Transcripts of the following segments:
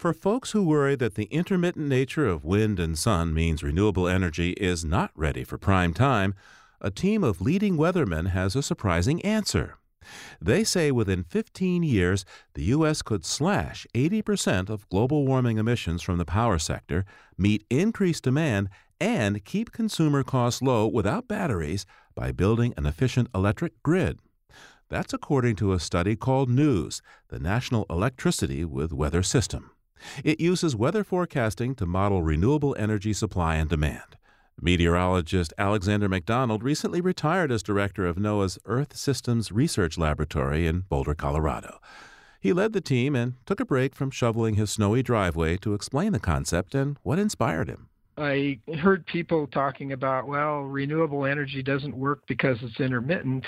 For folks who worry that the intermittent nature of wind and sun means renewable energy is not ready for prime time, a team of leading weathermen has a surprising answer. They say within 15 years, the U.S. could slash 80% of global warming emissions from the power sector, meet increased demand, and keep consumer costs low without batteries by building an efficient electric grid. That's according to a study called NEWS, the National Electricity with Weather System. It uses weather forecasting to model renewable energy supply and demand. Meteorologist Alexander McDonald recently retired as director of NOAA's Earth Systems Research Laboratory in Boulder, Colorado. He led the team and took a break from shoveling his snowy driveway to explain the concept and what inspired him. I heard people talking about, well, renewable energy doesn't work because it's intermittent.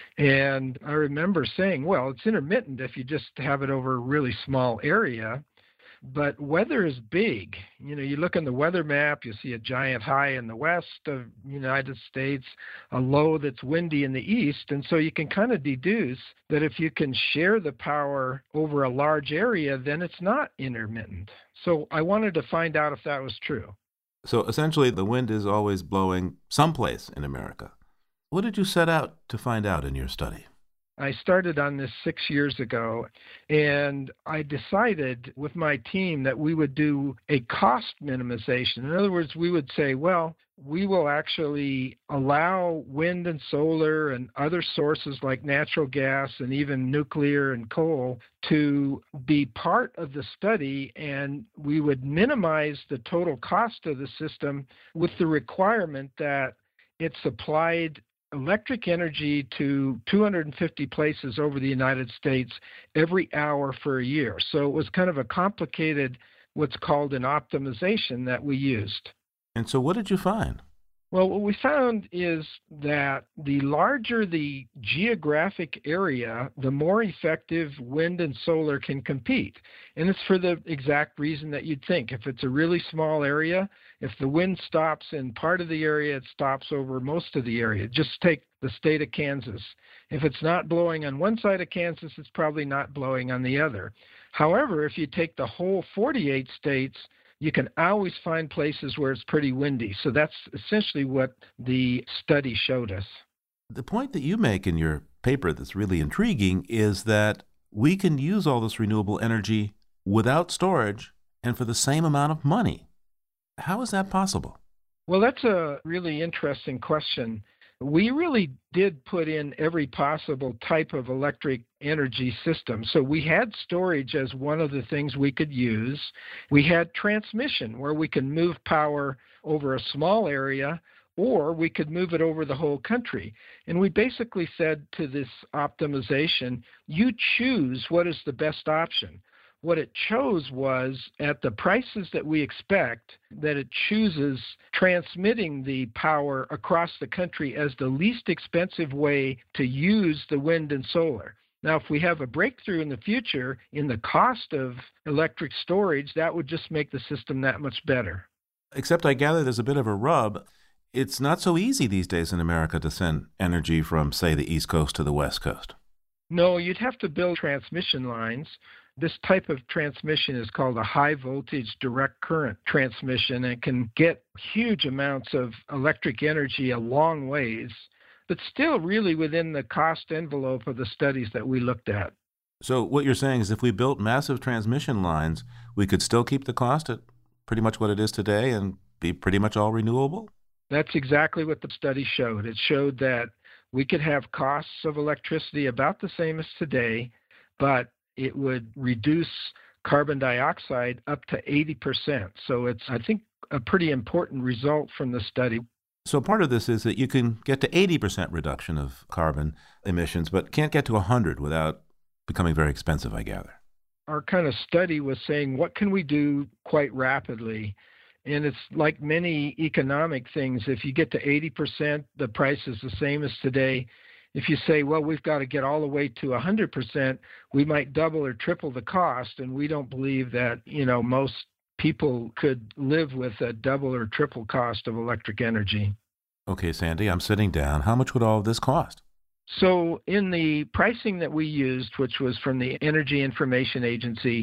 And I remember saying, well, it's intermittent if you just have it over a really small area. But weather is big. You look in the weather map, you see a giant high in the west of the United States, a low that's windy in the east. And so you can kind of deduce that if you can share the power over a large area, then it's not intermittent. So I wanted to find out if that was true. So essentially, the wind is always blowing someplace in America. What did you set out to find out in your study? I started on this 6 years ago, and I decided with my team that we would do a cost minimization. In other words, we would say, well, we will actually allow wind and solar and other sources like natural gas and even nuclear and coal to be part of the study, and we would minimize the total cost of the system with the requirement that it supplied electric energy to 250 places over the United States every hour for a year. So it was kind of a complicated, what's called an optimization that we used. And so what did you find? Well, what we found is that the larger the geographic area, the more effective wind and solar can compete. And it's for the exact reason that you'd think. If it's a really small area, if the wind stops in part of the area, it stops over most of the area. Just take the state of Kansas. If it's not blowing on one side of Kansas, it's probably not blowing on the other. However, if you take the whole 48 states, you can always find places where it's pretty windy. So that's essentially what the study showed us. The point that you make in your paper that's really intriguing is that we can use all this renewable energy without storage and for the same amount of money. How is that possible? Well, that's a really interesting question. We really did put in every possible type of electric energy system. So we had storage as one of the things we could use. We had transmission where we can move power over a small area, or we could move it over the whole country. And we basically said to this optimization, you choose what is the best option. What it chose was, at the prices that we expect, that it chooses transmitting the power across the country as the least expensive way to use the wind and solar. Now, if we have a breakthrough in the future in the cost of electric storage, that would just make the system that much better. Except I gather there's a bit of a rub. It's not so easy these days in America to send energy from, say, the East Coast to the West Coast. No, you'd have to build transmission lines. This type of transmission is called a high voltage direct current transmission, and it can get huge amounts of electric energy a long ways, but still really within the cost envelope of the studies that we looked at. So what you're saying is if we built massive transmission lines, we could still keep the cost at pretty much what it is today and be pretty much all renewable? That's exactly what the study showed. It showed that we could have costs of electricity about the same as today, but it would reduce carbon dioxide up to 80%. So it's, I think, a pretty important result from the study. So part of this is that you can get to 80% reduction of carbon emissions, but can't get to 100 without becoming very expensive, I gather. Our kind of study was saying, what can we do quite rapidly? And it's like many economic things. If you get to 80%, the price is the same as today. If you say, well, we've got to get all the way to 100%, we might double or triple the cost, and we don't believe that, most people could live with a double or triple cost of electric energy. Okay, Sandy, I'm sitting down. How much would all of this cost? So in the pricing that we used, which was from the Energy Information Agency,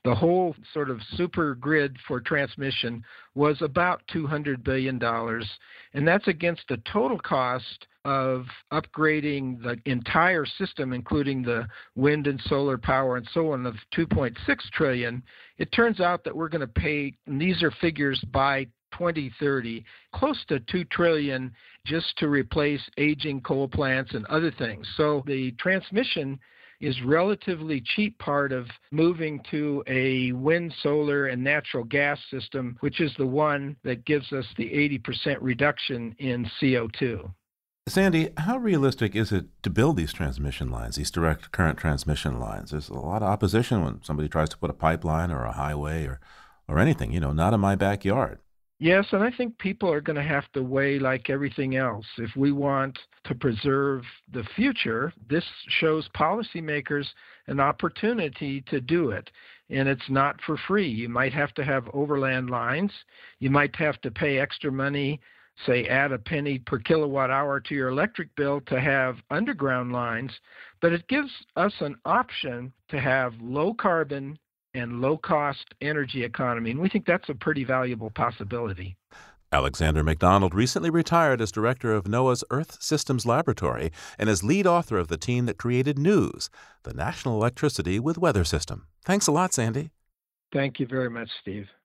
The whole sort of super grid for transmission was about $200 billion, and that's against a total cost of upgrading the entire system, including the wind and solar power and so on, of $2.6 trillion. It turns out that we're going to pay, and these are figures by 2030, close to $2 trillion just to replace aging coal plants and other things. So the transmission is relatively cheap part of moving to a wind, solar, and natural gas system, which is the one that gives us the 80% reduction in CO2. Sandy, how realistic is it to build these transmission lines, these direct current transmission lines? There's a lot of opposition when somebody tries to put a pipeline or a highway or anything, not in my backyard. Yes, and I think people are going to have to weigh like everything else. If we want to preserve the future, this shows policymakers an opportunity to do it. And it's not for free. You might have to have overland lines. You might have to pay extra money, say add a penny per kilowatt hour to your electric bill to have underground lines. But it gives us an option to have low carbon and low-cost energy economy, and we think that's a pretty valuable possibility. Alexander McDonald recently retired as director of NOAA's Earth Systems Laboratory and is lead author of the team that created NEWS, the National Electricity with Weather System. Thanks a lot, Sandy. Thank you very much, Steve.